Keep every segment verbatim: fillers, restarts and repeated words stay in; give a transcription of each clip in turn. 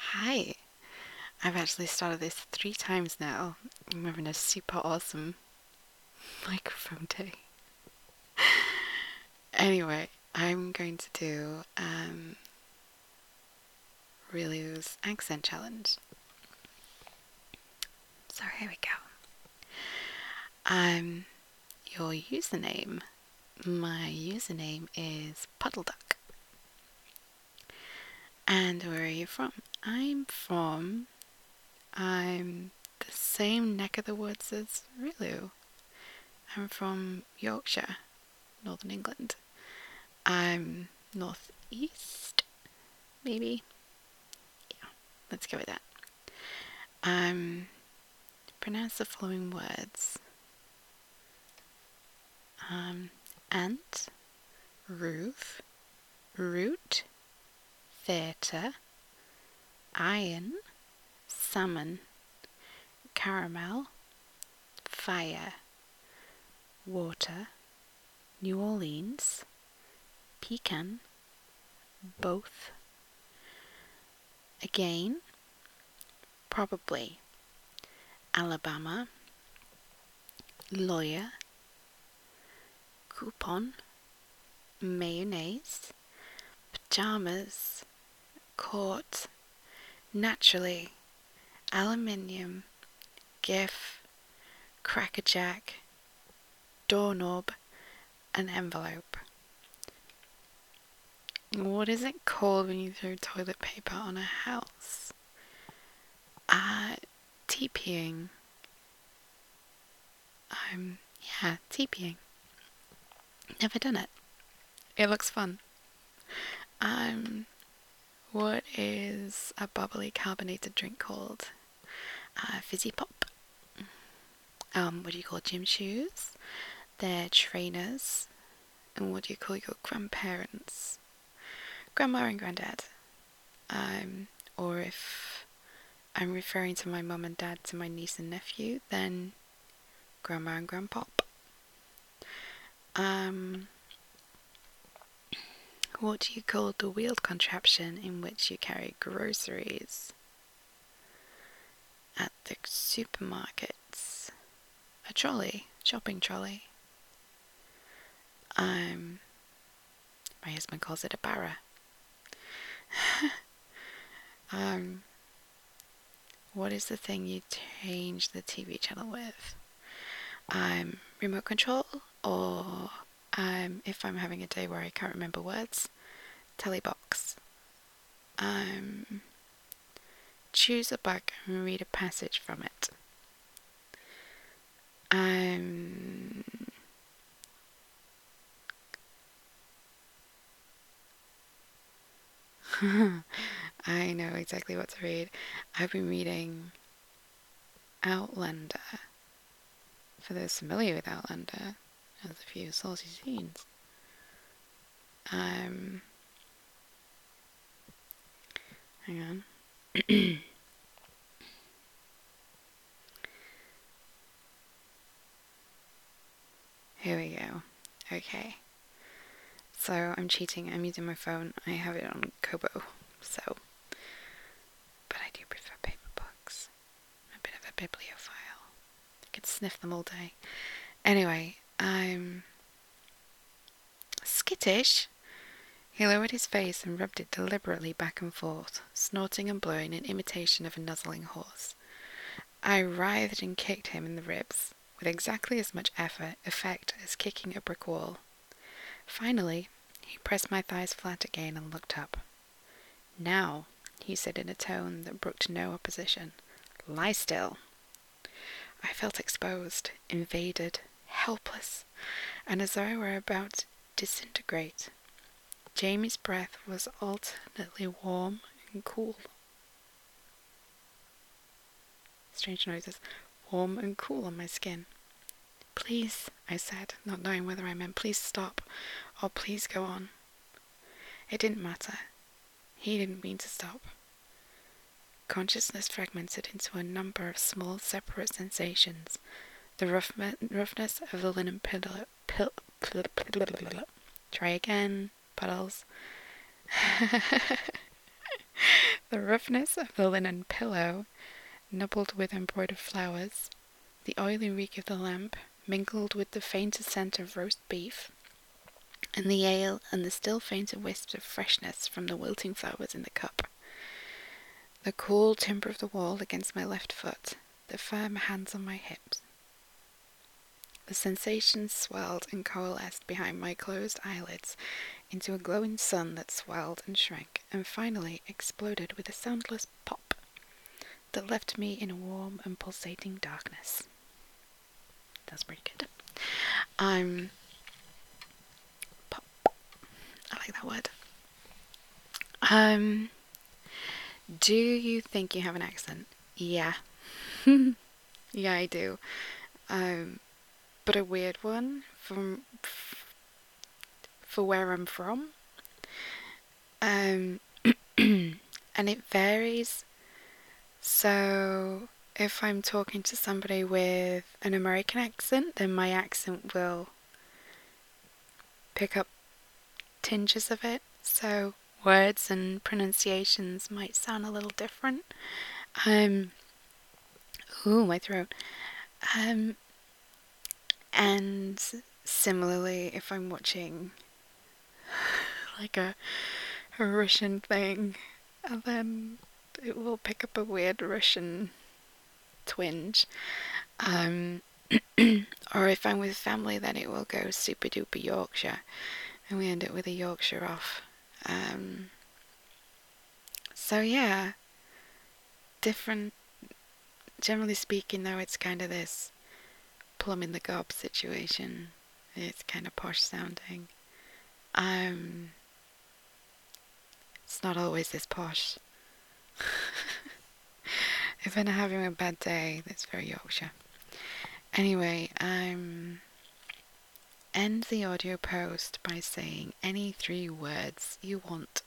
Hi, I've actually started this three times now. I'm having a super awesome microphone day. Anyway, I'm going to do um, Rilu's accent challenge. So here we go. Um, your username. My username is Puddle Duck. And where are you from? I'm from. I'm the same neck of the woods as Rilu. I'm from Yorkshire, Northern England. I'm northeast, maybe. Yeah, let's go with that. Um, pronounce the following words: um, ant, roof, root, theatre, iron, salmon, caramel, fire, water, New Orleans, pecan, both, again, probably, Alabama, lawyer, coupon, mayonnaise, pajamas, court, naturally, aluminium, gif, crackerjack, doorknob, an envelope. What is it called when you throw toilet paper on a house? Uh, TPing. Um, yeah, TPing. Never done it. It looks fun. Um, what is a bubbly carbonated drink called? Uh, fizzy pop. Um, what do you call gym shoes? They're trainers. And what do you call your grandparents? Grandma and granddad. Um, or if I'm referring to my mum and dad to my niece and nephew, then grandma and grandpop. Um, what do you call the wheeled contraption in which you carry groceries at the supermarkets? A trolley, shopping trolley. Um, my husband calls it a barra. um, what is the thing you change the T V channel with? Um, remote control, or um, if I'm having a day where I can't remember words, telebox. Um, choose a book and read a passage from it. Um, I know exactly what to read. I've been reading Outlander. For those familiar with Outlander, has a few saucy scenes. Um, hang on. Here we go. Okay. So I'm cheating. I'm using my phone. I have it on Kobo. So, but I do prefer paper books. I'm a bit of a bibliophile. I could sniff them all day. Anyway, I'm skittish. He lowered his face and rubbed it deliberately back and forth, snorting and blowing in imitation of a nuzzling horse. I writhed and kicked him in the ribs, with exactly as much effort, effect as kicking a brick wall. Finally, he pressed my thighs flat again and looked up. "Now," he said in a tone that brooked no opposition, "lie still." I felt exposed, invaded, helpless, and as though I were about to disintegrate. Jamie's breath was alternately warm and cool. Strange noises, warm and cool on my skin. "Please," I said, not knowing whether I meant please stop or please go on. It didn't matter. He didn't mean to stop. Consciousness fragmented into a number of small separate sensations. The rough, roughness of the linen pillow. Pil, pil, pil, pil, Try again, puddles. The roughness of the linen pillow, nubbled with embroidered flowers, the oily reek of the lamp, mingled with the fainter scent of roast beef, and the ale, and the still fainter wisps of freshness from the wilting flowers in the cup. The cool timber of the wall against my left foot, the firm hands on my hips. The sensation swelled and coalesced behind my closed eyelids into a glowing sun that swelled and shrank, and finally exploded with a soundless pop that left me in a warm and pulsating darkness. That's pretty good. Um, pop. I like that word. Um, do you think you have an accent? Yeah. Yeah, I do. Um, but a weird one from for where I'm from. Um, and it varies. So if I'm talking to somebody with an American accent, then my accent will pick up tinges of it. So words and pronunciations might sound a little different. Um, ooh, my throat. Um, and similarly, if I'm watching like a, a Russian thing, and then it will pick up a weird Russian twinge. Um, or if I'm with family, then it will go super duper Yorkshire, and we end up with a Yorkshire off. Um, so yeah, different. Generally speaking, though, it's kind of this plum in the gob situation. It's kind of posh sounding. Um, it's not always this posh. If I'm having a bad day, that's very Yorkshire. Anyway, um, end the audio post by saying any three words you want.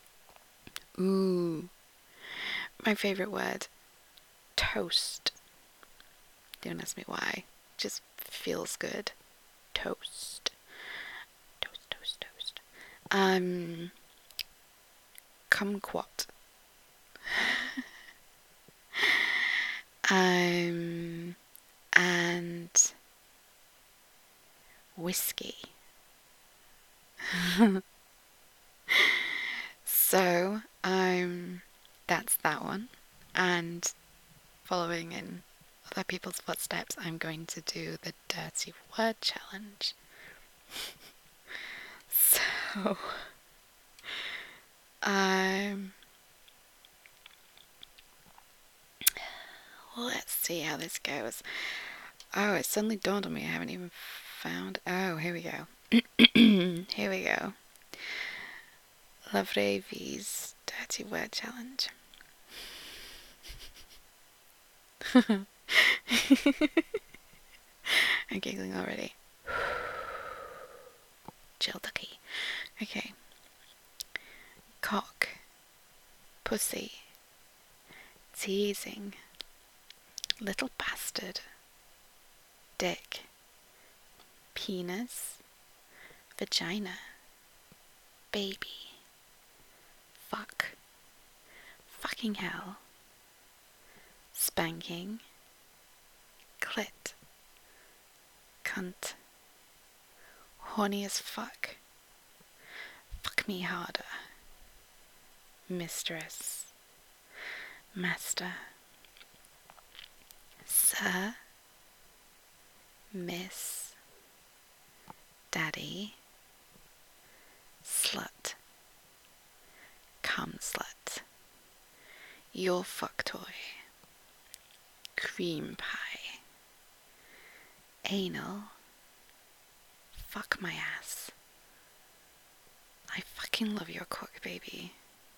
Ooh, my favourite word, toast. Don't ask me why. Just feels good. Toast. Toast, toast, toast. Um, kumquat. um, and whiskey. So, um, that's that one. And following in other people's footsteps, I'm going to do the dirty word challenge. So, um, let's see how this goes. Oh, it suddenly dawned on me I haven't even found. Oh, here we go. Here we go. Lavrevi's dirty word challenge. I'm giggling already. Chill ducky. Okay. Cock. Pussy. Teasing. Little bastard. Dick. Penis. Vagina. Baby. Fuck. Fucking hell. Spanking. Clit. Cunt. Horny as fuck. Fuck me harder. Mistress. Master. Sir. Miss. Daddy. Slut. Cum slut. Your fuck toy. Cream pie. Anal. Fuck my ass. I fucking love your cock, baby.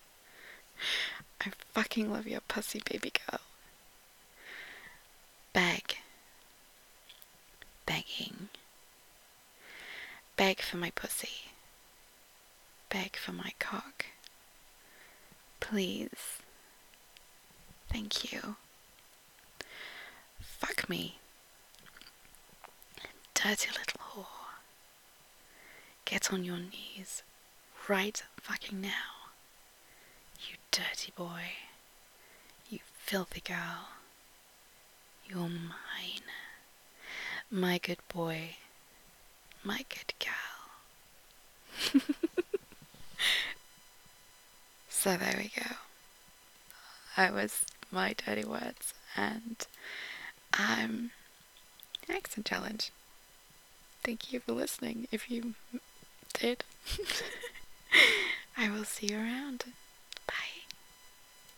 I fucking love your pussy, baby girl. Beg. Begging. Beg for my pussy. Beg for my cock. Please. Thank you. Fuck me. Dirty little whore. Get on your knees right fucking now. You dirty boy. You filthy girl. You're mine. My good boy. My good girl. So there we go. That was my dirty words and um accent challenge. Thank you for listening if you did. I will see you around.